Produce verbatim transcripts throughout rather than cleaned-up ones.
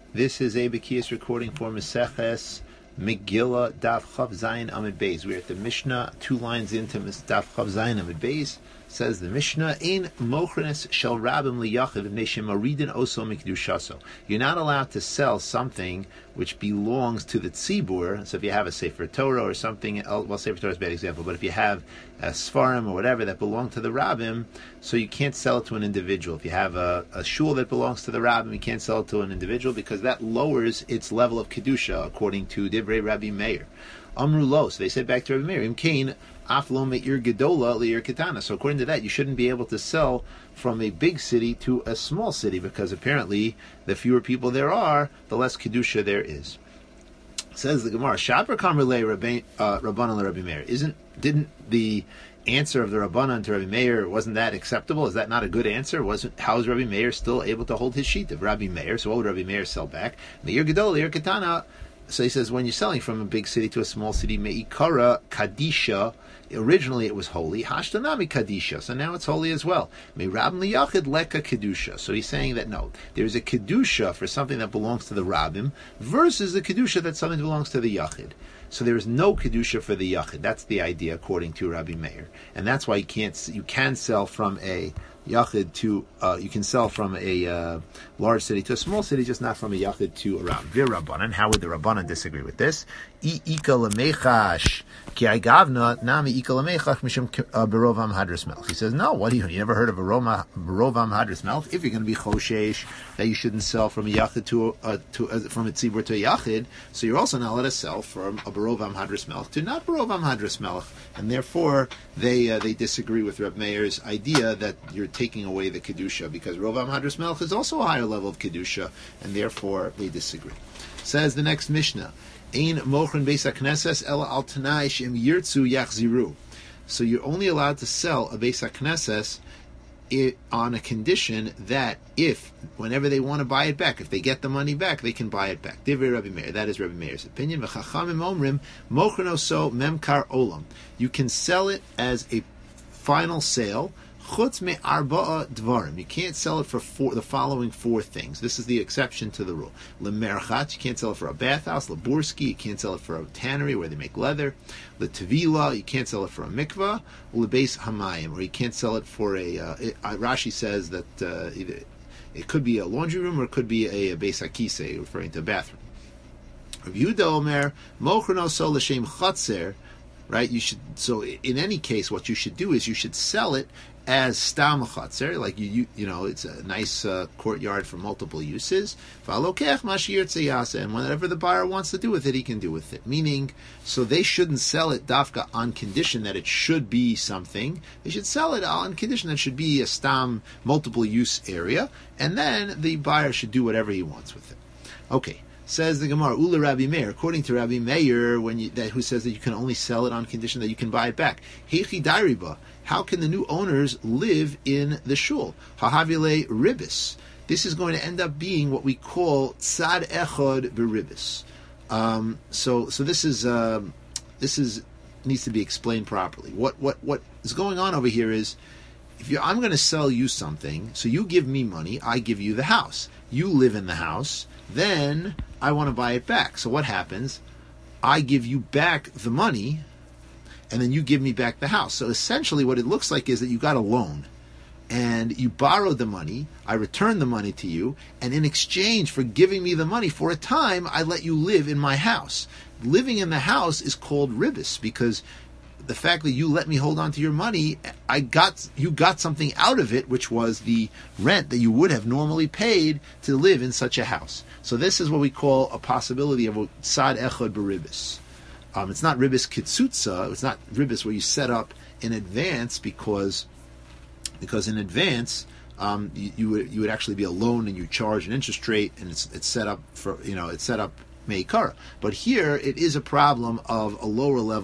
This is a Bekias recording for Meseches Megillah Daf Chav Zayin Amid Beis. We're at the Mishnah, two lines into Daf Chav Zayin Amid Beis. Says the Mishnah, "Ein mochrenes shel rabim liyachiv v'nei shemaridin oso mikdushaso." You're not allowed to sell something which belongs to the tzibur. So if you have a Sefer Torah or something else, well, Sefer Torah is a bad example, but if you have a Sfarim or whatever that belong to the rabbim, so you can't sell it to an individual. If you have a, a shul that belongs to the rabbim, you can't sell it to an individual because that lowers its level of kedusha, according to Divrei Rabbi Meir. Amru lo, so they said back to Rabbi Meir, Im kain af lo me'ir gedola le'ir ketana. So according to that, you shouldn't be able to sell from a big city to a small city, because apparently the fewer people there are, the less kedusha there is. Says the Gemara, Shaper Kamrele Rabbanan Rabbi Meir. Isn't didn't the answer of the Rabbanan to Rabbi Meir, wasn't that acceptable? Is that not a good answer? Wasn't how is Rabbi Meir still able to hold his sheet of Rabbi Meir? So what would Rabbi Meir sell back? Meir gedola le'ir ketana. So he says, when you're selling from a big city to a small city, me'ikara kadisha, originally it was holy, hashtanami kadisha, so now it's holy as well. Me'rabim liyachid leka kedusha. So he's saying that no, there's a kedusha for something that belongs to the rabbim versus the kedusha that something belongs to the yachid. So there is no kedusha for the yachid. That's the idea according to Rabbi Meir, and that's why you can't you can sell from a yachid to uh, you can sell from a uh, large city to a small city, just not from a yachid to a rabbin. Vir Rabbanan, how would the Rabbanan disagree with this? I ika lemechash ki agavna nami ika lemechash mishum berovam hadras melch. He says, no, what do you, you never heard of a berovam hadras melch? If you're going to be choshesh that you shouldn't sell from a yachid to a, to a, from a tzibur to a yachid, so you're also not allowed to sell from a berovam hadras melch to not berovam hadras melch, and therefore they uh, they disagree with Reb Meir's idea that you're taking away the kedusha, because rovam hadras melch is also a higher level of kedusha, and therefore they disagree. Says the next Mishnah, Ein mochrin beis hakneses ela al tanai she'im yirtzu yachziru. So you're only allowed to sell a beis hakneses it, on a condition that if, whenever they want to buy it back, if they get the money back, they can buy it back. Divrei Rabbi Meir. That is Rabbi Meir's opinion. V'chachamim omrim mochrin oso memkar olam. You can sell it as a final sale. Chutz me arba'a dvarim. You can't sell it for four, the following four things. This is the exception to the rule. Lemerchat, you can't sell it for a bathhouse. Leburski, you can't sell it for a tannery where they make leather. Letevila, you can't sell it for a mikvah. Lebeis hamayim, or you can't sell it for a. Uh, it, uh, Rashi says that uh, either, it could be a laundry room or it could be a, a beis hakisei, referring to a bathroom. Rav Yehuda Omer mochron oso l'shem chatzer. Right, you should. So in any case, what you should do is you should sell it as stam chatzer, like you, you, you know, it's a nice uh, courtyard for multiple uses. And whatever the buyer wants to do with it, he can do with it. Meaning, so they shouldn't sell it dafka on condition that it should be something. They should sell it on condition that it should be a stam multiple use area, and then the buyer should do whatever he wants with it. Okay. Says the Gemara, Ula Rabbi Meir, according to Rabbi Meir, when you, that, who says that you can only sell it on condition that you can buy it back. Heichi dairiba, how can the new owners live in the shul? Hahavile ribis. This is going to end up being what we call tzad echad beribis. Um, so, so this is uh, this is needs to be explained properly. What what what is going on over here is, if you, I'm going to sell you something, so you give me money, I give you the house. You live in the house, then I want to buy it back. So what happens? I give you back the money, and then you give me back the house. So essentially what it looks like is that you got a loan, and you borrowed the money, I return the money to you, and in exchange for giving me the money for a time, I let you live in my house. Living in the house is called ribis, because the fact that you let me hold on to your money, I got you got something out of it, which was the rent that you would have normally paid to live in such a house. So this is what we call a possibility of a tzad echad beribis. Um, it's not ribis kitsutza. It's not ribis where you set up in advance, because because in advance um, you, you would you would actually be a loan and you charge an interest rate, and it's it's set up for you know it's set up meikara. But here it is a problem of a lower level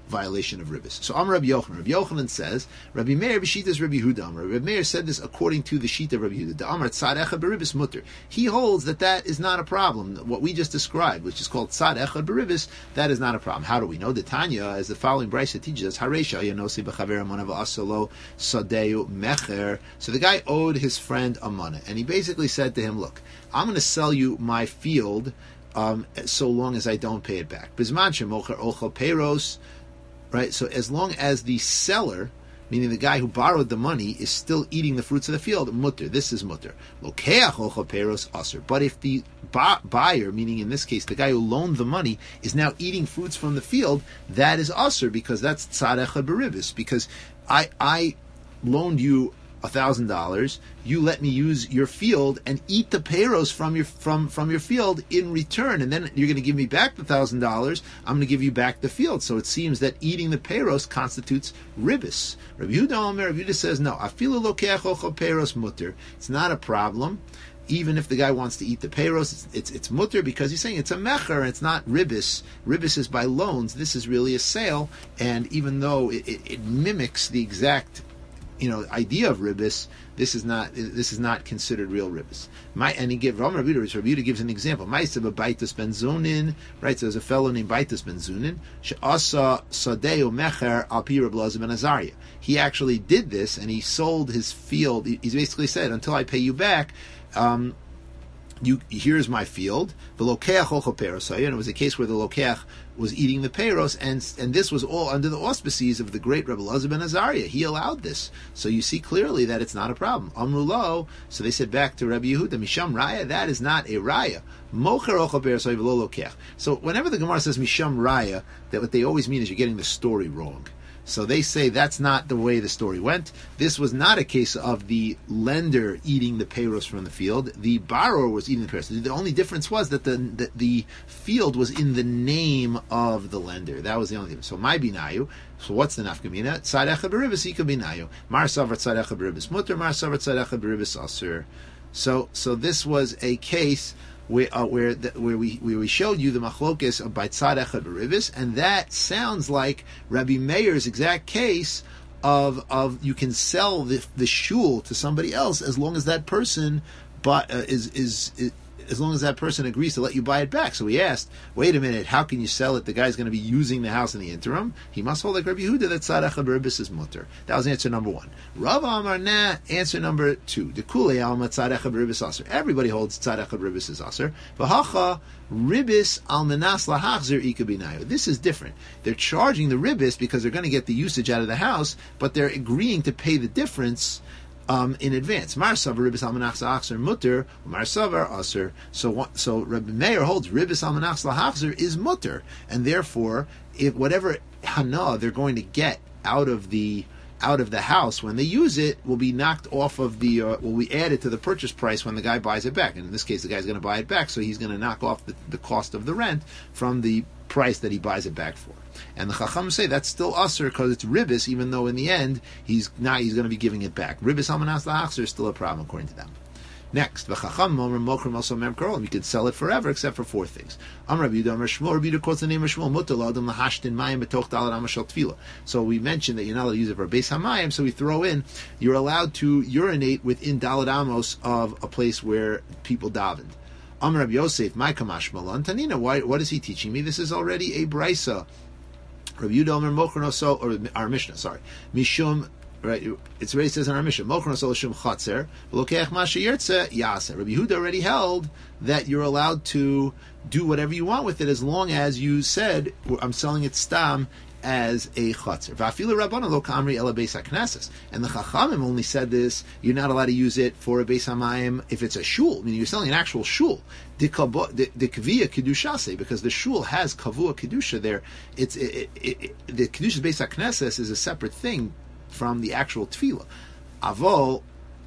violation of ribbis. So Amar Rabbi Yochanan. Rabbi Yochanan says, Rabbi Meir b'shita's Rabbi Yehuda Amar. Rabbi Meir said this according to the shita of Rabbi Yehuda. The Amar tzad echad b'ribbis mutter. He holds that that is not a problem. What we just described, which is called tzad echad b'ribbis, that is not a problem. How do we know? The Tanya, as the following brayso teaches us, Haresha yanosi b'chaver amana v'asalo sadeu mecher. So the guy owed his friend a money, and he basically said to him, look, I'm going to sell you my field um, so long as I don't pay it back. Bizman shemocher ochel peiros. Right, so as long as the seller, meaning the guy who borrowed the money, is still eating the fruits of the field, mutter. This is mutter. Lokeach ochel peros aser. But if the ba- buyer, meaning in this case the guy who loaned the money, is now eating fruits from the field, that is aser, because that's tzad echad b'ribbis. Because I I loaned you a thousand dollars, you let me use your field and eat the peros from your from from your field in return, and then you're going to give me back the thousand dollars. I'm going to give you back the field. So it seems that eating the peros constitutes ribbis. Rabbi Yehuda Omer, Rabbi Yehuda says no. Afilu lokeach ochel peros mutter. It's not a problem. Even if the guy wants to eat the peros, it's, it's it's mutter, because he's saying it's a mecher, it's not ribbis. Ribbis is by loans. This is really a sale, and even though it, it, it mimics the exact, you know, idea of ribbis, this is not this is not considered real ribbis. My and he gives Rabbi Yehuda gives an example. Ma'aseh b'baitus ben zunin, right? So there's a fellow named Baitus ben Zunin, she'asa sadeu mecher al pi Rabbi Elazar ben Azariah. He actually did this, and he sold his field. He basically said, until I pay you back, um, you here's my field. The lokeach ochel peros, and it was a case where the lokeach was eating the peros, and and this was all under the auspices of the great Rabbi Elazar ben Azariah. He allowed this, so you see clearly that it's not a problem. Amrulo, so they said back to Rabbi Yehuda, Misham Raya, that is not a Raya. Mocher ochel peros v'lo lokeach. So whenever the Gemara says Misham Raya, that what they always mean is you're getting the story wrong. So they say that's not the way the story went. This was not a case of the lender eating the peros from the field. The borrower was eating the peros. The only difference was that the, the the field was in the name of the lender. That was the only difference. So my binayu. So what's the nafkamina? Tzad echad b'ribbis ika binayu. Mar savar tzad echad b'ribbis mutter. Mar savar tzad echad b'ribbis aser. So so this was a case where uh, where the, where we where we showed you the machlokes of by tzad echad b'ribbis, and that sounds like Rabbi Meir's exact case of of you can sell the the shul to somebody else as long as that person but uh, is, is is as long as that person agrees to let you buy it back. So he asked, wait a minute, how can you sell it? The guy's going to be using the house in the interim. He must hold like Rabbi Yehuda that tzad echad b'ribbis is mutter. That was answer number one. Rav Amar nah, answer number two. Dekule alma tzad echad b'ribbis aser. Everybody holds tzad echad b'ribbis is aser. V'hacha ribbis al menas lahachzir ika binayu. This is different. They're charging the ribbis because they're going to get the usage out of the house, but they're agreeing to pay the difference Um, in advance. Mar savar ribbis almanach lahachzer mutter, mar savar aser. So, so Rabbi Meir holds ribbis almanach lahachzer is mutter, and therefore, if whatever hana they're going to get out of the out of the house when they use it will be knocked off of the uh, will be added to the purchase price when the guy buys it back. And in this case, the guy's going to buy it back, so he's going to knock off the, the cost of the rent from the price that he buys it back for. And the Chacham say that's still usher because it's ribbis, even though in the end he's now he's going to be giving it back. Ribbis almanas lahachzer is still a problem according to them. Next, the Chacham momer mokrim also mem karol. You can sell it forever except for four things. Am Rabbi Yehuda Amar Shmuel. Rabbi Yehuda quotes the name of Shmuel. Mutar l'adam lahashtin mayim betoch dalad amashal tefila. So we mentioned that you're not allowed to use it for beis hamayim. So we throw in you're allowed to urinate within dalad amos of a place where people davened. Amar Rabbi Yosef, my kamash malan tanina. Why? What is he teaching me? This is already a brisa. Rabbi Yehuda Omer Mochron also, or our Mishnah, sorry, Mishum, right? It's already says in our Mishnah, Mochron also Shum Chatzer, Lokeach Masha Yirtze Yaseh. Rabbi Yehuda already held that you're allowed to do whatever you want with it as long as you said, I'm selling it stam as a chatzir. Va'afilu Rabbana lo kamri ela beis hakneses. And the Chachamim only said this, you're not allowed to use it for a beis hamayim if it's a shul, meaning you're selling an actual shul. The kavua kedushase, because the shul has kavua kedusha there. It's it, it, it, the kedusha beis hakneses is a separate thing from the actual tefillah. Avol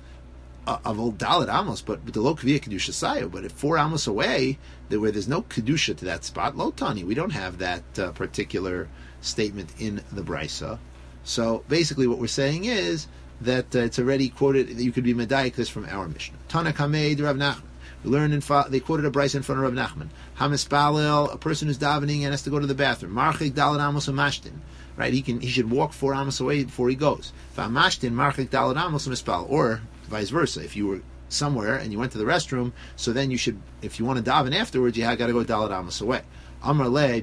uh, avol dalet amos, but the lo kavua kedusha sayo. But if four amos away, there where there's no kedusha to that spot, lo tani, we don't have that uh, particular statement in the brisa. So basically what we're saying is that uh, it's already quoted that you could be medayik this from our Mishnah. Tana kamei de Rav Nachman. We learned in fa- they quoted a brisa in front of Rav Nachman. Hamispalel, a person who's davening and has to go to the bathroom. Marchik dalet amos umashtin. right? He can he should walk four amos away before he goes. Or vice versa. If you were somewhere and you went to the restroom, so then you should, if you want to daven afterwards, you got to go daled amos away. I understand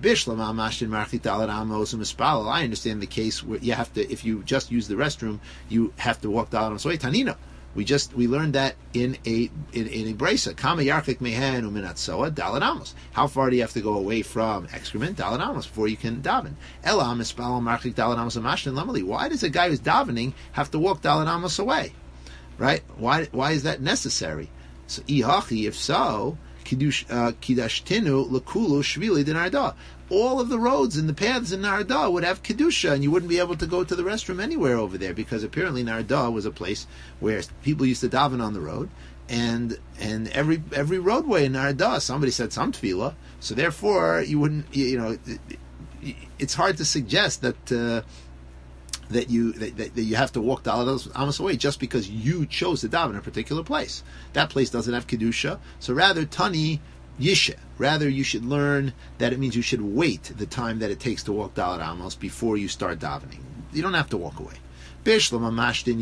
the case where you have to, if you just use the restroom, you have to walk daled amos away. Tanina. We just we learned that in a in, in a brisa. Kama yarchik mehen uminatsoa daled amos. How far do you have to go away from excrement? Daled amos before you can daven. Ela mispal marchik daled amos amashtin lamali. Why does a guy who's davening have to walk daled amos away? Right? Why why is that necessary? So ihachi, if so, kiddush kidashtinu lekulu shvili denarda. All of the roads and the paths in Narda would have Kedusha, and you wouldn't be able to go to the restroom anywhere over there, because apparently Narda was a place where people used to daven on the road, and and every every roadway in Narda, somebody said some tefillah, so therefore you wouldn't, you know, it's hard to suggest that uh, that you that, that you have to walk Daled Amos away just because you chose to daven in a particular place. That place doesn't have Kedusha, so rather Tani Yisha. Rather, you should learn that it means you should wait the time that it takes to walk Daled Amos before you start davening. You don't have to walk away. I understand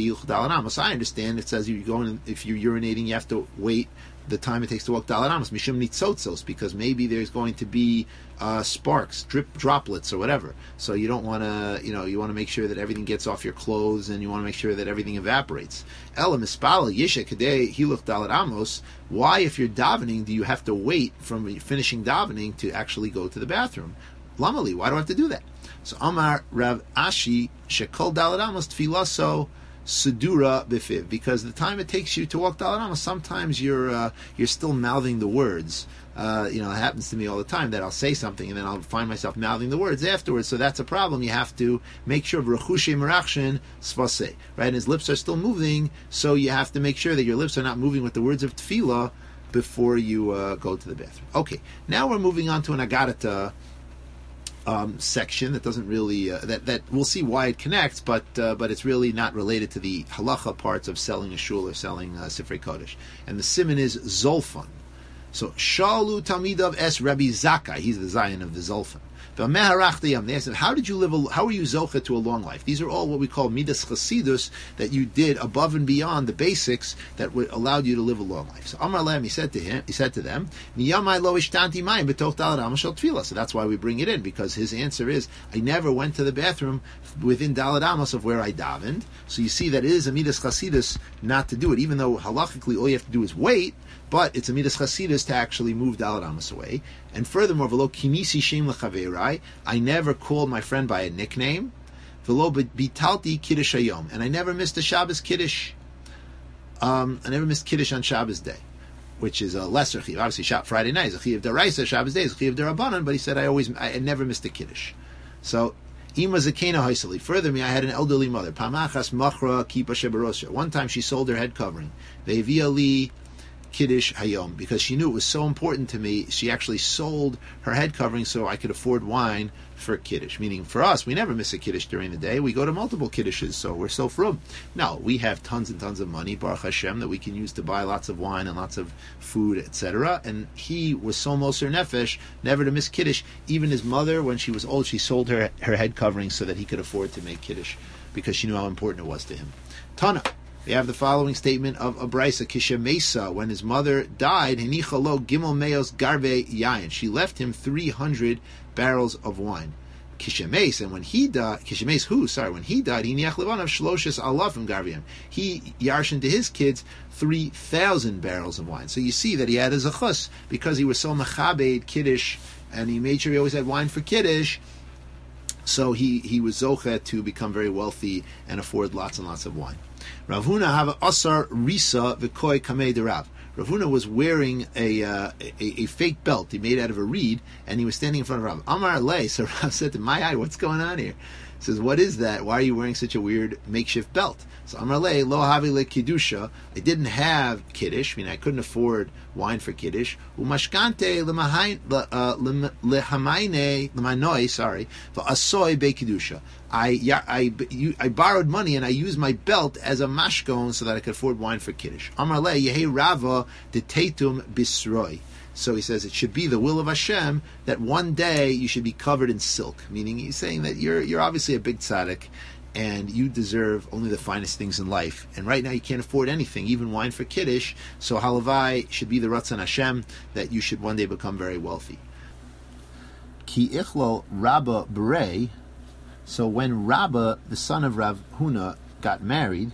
it says you're going, if you're urinating, you have to wait the time it takes to walk Daled Amos. Mishum nitzotzos, because maybe there's going to be uh, sparks, drip droplets, or whatever. So you don't want to, you know, you want to make sure that everything gets off your clothes, and you want to make sure that everything evaporates. Ela mispala yisha kadei hiluch Daled Amos. Why, if you're davening, do you have to wait from finishing davening to actually go to the bathroom? Lamali, why do I have to do that? So Amar Rav Ashi shekol Daled Amos tfilaso Sudura bifiv, because the time it takes you to walk Daled Amos, sometimes you're uh, you're still mouthing the words. Uh, you know, it happens to me all the time that I'll say something and then I'll find myself mouthing the words afterwards. So that's a problem. You have to make sure Rechushe Merachshin Svase, right? And his lips are still moving, so you have to make sure that your lips are not moving with the words of Tefillah before you uh, go to the bathroom. Okay, now we're moving on to an Agadata Um, section that doesn't really uh, that that we'll see why it connects, but uh, but it's really not related to the halacha parts of selling a shul or selling uh, Sifrei Kodesh. And the siman is Zolfan. So Shalu Talmidav es Rabbi Zakkai, he's the Zion of the Zolfan. They asked him, how did you live? A, how are you zocha to a long life? These are all what we call midas chasidus, that you did above and beyond the basics that would allowed you to live a long life. So Amar Lem, he said to him, he said to them, so that's why we bring it in, because his answer is, I never went to the bathroom within Daled Amos of where I davened. So you see that it is a midas chasidus not to do it, even though halachically all you have to do is wait. But it's a midas chasidus to actually move Daled Amos away. And furthermore, v'lo kinisi shem lechaverai, I never called my friend by a nickname. V'lo bitalti kiddush hayom, and I never missed a Shabbos kiddush. Um, I never missed kiddush on Shabbos day, which is a lesser chiyuv. Obviously, Friday night is a chiyuv deraisa, Shabbos day is a chiyuv derabanan. But he said I always, I never missed a kiddush. So. Ima zakena haisali. Further, me, I had an elderly mother. Pamachas machra kipa shebarosha. One time she sold her head covering. Ve'evia li Kiddush Hayom, because she knew it was so important to me. She actually sold her head covering so I could afford wine for Kiddush. Meaning, for us, we never miss a Kiddush during the day. We go to multiple Kiddushes, so we're so frum. Now, we have tons and tons of money, Baruch Hashem, that we can use to buy lots of wine and lots of food, et cetera. And he was so moser nefesh, never to miss Kiddush. Even his mother, when she was old, she sold her, her head covering so that he could afford to make Kiddush, because she knew how important it was to him. Tana. We have the following statement of Abraisa, Kisha Mesa, when his mother died, Hinichalo Gimel Meos Garbe Yain. She left him three hundred barrels of wine. Kisha Mesa, and when he died, Kisha Mesa, who, sorry, when he died, Hiniach Levanav Shloshes Alafim Garbiim. He yarshin to his kids three thousand barrels of wine. So you see that he had a zachus, because he was so machabed Kiddush, and he made sure he always had wine for Kiddush. So he, he was zocha to become very wealthy and afford lots and lots of wine. Rav Huna have asar risa v'koi kamei de Rav. Rav Huna was wearing a, uh, a a fake belt he made out of a reed, and he was standing in front of Rav. Amar lei, so Rav said to my eye, what's going on here? He says, what is that? Why are you wearing such a weird makeshift belt? So Amar lei, lo havi le kiddusha. I didn't have kiddush, I mean I couldn't afford wine for kiddush. Umashkante lehamaine lemanoi, sorry, v'asoy be kiddusha. I, I, I borrowed money and I used my belt as a mashkon so that I could afford wine for kiddush. Amar le yehi rava de tetum bisroi. So he says it should be the will of Hashem that one day you should be covered in silk. Meaning he's saying that you're you're obviously a big tzaddik, and you deserve only the finest things in life. And right now you can't afford anything, even wine for Kiddush. So halavai should be the Ratzon Hashem that you should one day become very wealthy. Ki ichlol Rabba Berei. So when Rabba, the son of Rav Huna, got married,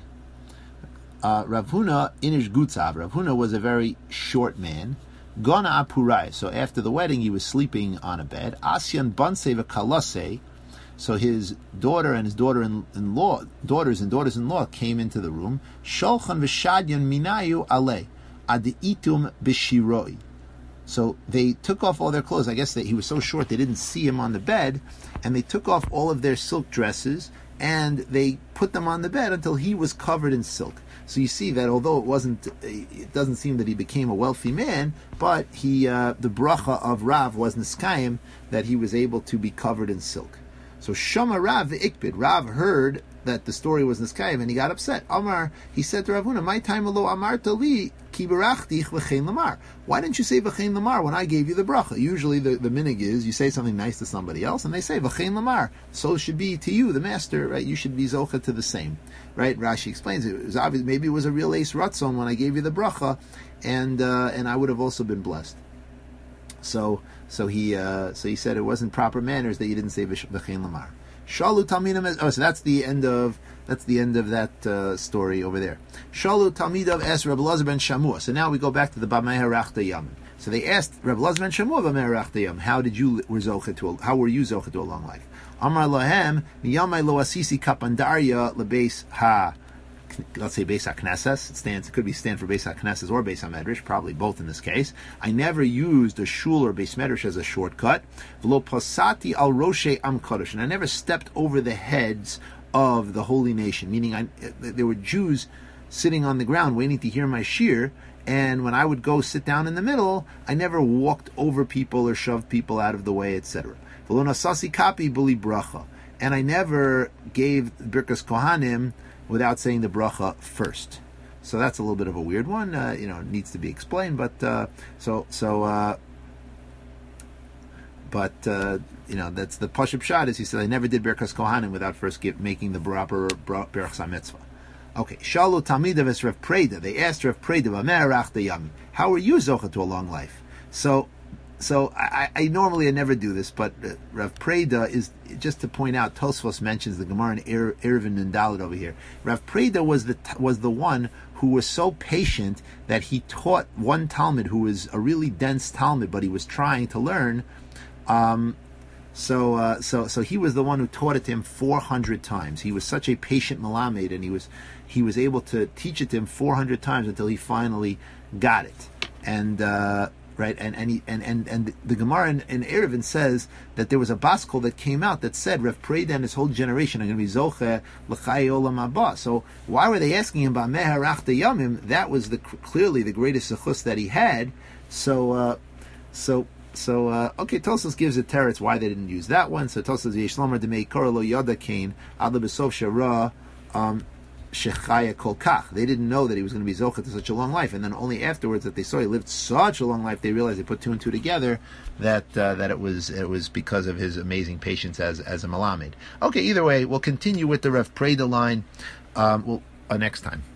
uh, Rav Huna inish gutzav. Rav Huna was a very short man. Gona apurai. So after the wedding, he was sleeping on a bed. Asyan bansei v'kalase. So his daughter and his daughter-in-law, daughters and daughters-in-law came into the room. Sholchan v'shadyan minayu ale adiitum b'shiroi. So they took off all their clothes. I guess that he was so short they didn't see him on the bed, and they took off all of their silk dresses and they put them on the bed until he was covered in silk. So you see that although it wasn't, it doesn't seem that he became a wealthy man, but he, uh, the bracha of Rav was niskayim that he was able to be covered in silk. So Shama Rav Ikbid, Rav heard that the story was niskayim and he got upset. Amar, he said to Rav Huna, my time alo amar tali ki barachtich v'chein lamar. Why didn't you say v'chein lamar when I gave you the bracha? Usually the, the minig is you say something nice to somebody else and they say v'chein lamar. So it should be to you, the master, right? You should be zocha to the same, right? Rashi explains it. It was obvious, maybe it was a real ace ratzon when I gave you the bracha, and uh, and I would have also been blessed. So so he uh, so he said it wasn't proper manners that you didn't say v'chein lamar. Shalu talmidim. Oh, so that's the end of that's the end of that uh, story over there. Shalu talmidav asked Rabbi Elazar ben Shamua. So now we go back to the Bamei Harachta Yam. So they asked Rabbi Elazar ben Shamua Bamei Harachta Yam, how did you were zocha to a, how were you zocha to a long life? Amar lahem miyamai lo asisi kapandarya lebeis ha. Let's say Beis HaKnesses. It stands. It could be stand for Beis HaKnesses or Beis HaMedrash, probably both in this case. I never used a shul or Beis Medrash as a shortcut. V'lo pasati al roshe am kodesh, and I never stepped over the heads of the holy nation. Meaning, I, there were Jews sitting on the ground waiting to hear my shir, and when I would go sit down in the middle, I never walked over people or shoved people out of the way, et cetera. V'lo nasasi kapi b'li bracha, and I never gave Birkas Kohanim without saying the bracha first. So that's a little bit of a weird one. Uh, you know, it needs to be explained. But uh, so so. Uh, but uh, you know, that's the Pashup Shad. Is he said I never did Birkas Kohanim without first give, making the proper Birkas HaMitzvah. Okay, Shalu Talmidav es Rav Preda. They asked Rav Preda, "V'me'arachta yamim. How are you zocha to a long life?" So. So I, I normally I never do this, but uh, Rav Preda is, just to point out, Tosfos mentions the Gemara in er, Eruvin and Dalet over here. Rav Preda was the was the one who was so patient that he taught one Talmud who was a really dense Talmud, but he was trying to learn. Um, so uh, so so he was the one who taught it to him four hundred times. He was such a patient Malamed, and he was he was able to teach it to him four hundred times until he finally got it. And uh, Right, and and, he, and and and the Gemara in, in Eruvin says that there was a baskol that came out that said Rav Preda and his whole generation are going to be zoche l'chai olam haba. So why were they asking him about meharachta yamim? That was the clearly the greatest zechus that he had. So uh, so so uh, okay, Tosfos gives a teretz why they didn't use that one. So Tosfos yesh lomer demei korah lo yada kain ad lebesof shara. Shechaya kol kach. They didn't know that he was going to be zocha to such a long life, and then only afterwards that they saw he lived such a long life, they realized they put two and two together that uh, that it was it was because of his amazing patience as as a malamed. Okay, either way, we'll continue with the Rav Preda line. Um, well, uh, next time.